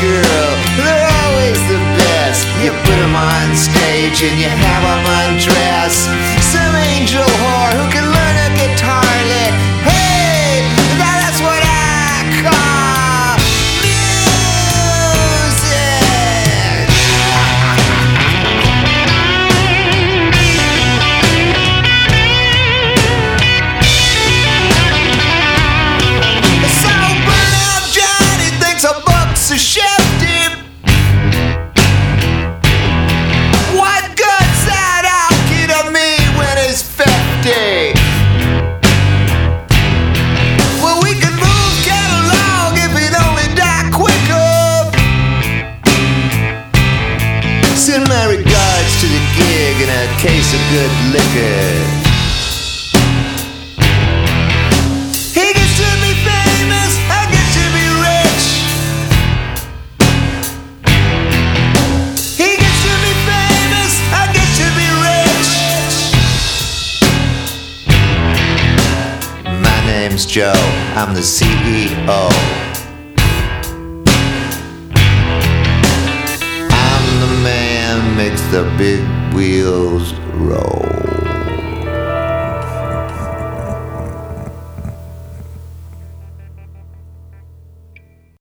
girl, they're always the best. You put them on stage and you have them undress. Some angel whore who can learn a guitar lick. Hey, that's what I call music. So burnout Johnny thinks a book's a shifty. What good's that alky to me when he's 50? Well, we could move, get along if he'd only die quicker. Send my regards to the gig and a case of good liquor. He gets to be famous, I get to be rich. He gets to be famous, I get to be rich. My name's Joe, I'm the CEO. I'm the man makes the big wheels roll.